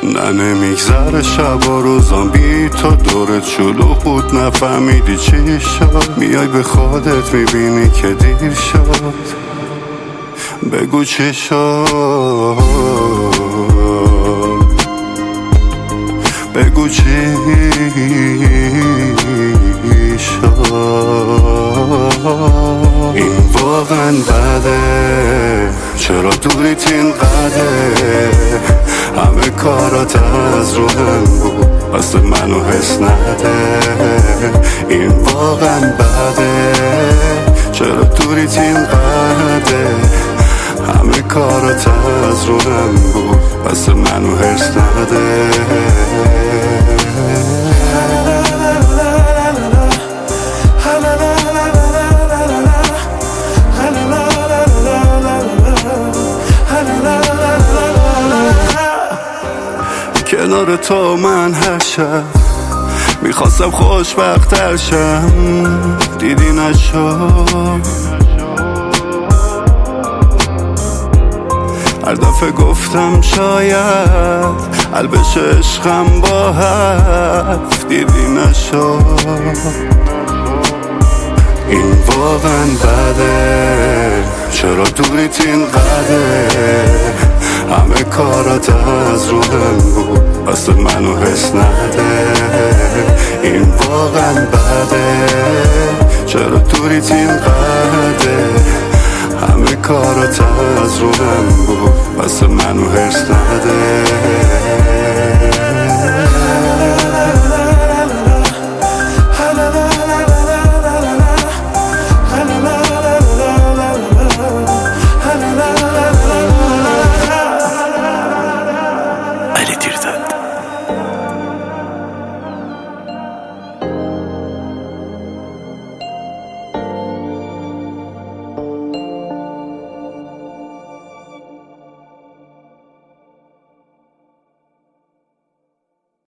نه نمیگذره شب و روزان بی تو دورت شلوغ بود نفهمیدی چی شد. میای به خودت میبینی که دیر شد. بگو چی شد، بگو چی شد. این واقعا بده، چرا دوریت اینقدر؟ همه کارات از رو هم بود، واسه منو حس نده. این واقعا بده، چرا دوریت اینقدر؟ همه کارات از رو هم بود، واسه منو حس نده. کنار تو من هر شب میخواستم خوشبخت‌تر شم، دیدی نشد. هر دفعه گفتم شاید حل بشه عشقم با حرف، دیدی نشد. این واقعا بده، چرا دوریت اینقدر؟ همه کارات از رو هم بود، واسه منو حس نده. این واقعا بده، چرا دوریت اینقدر؟ همه کارات از رو هم بود، واسه منو حس نده.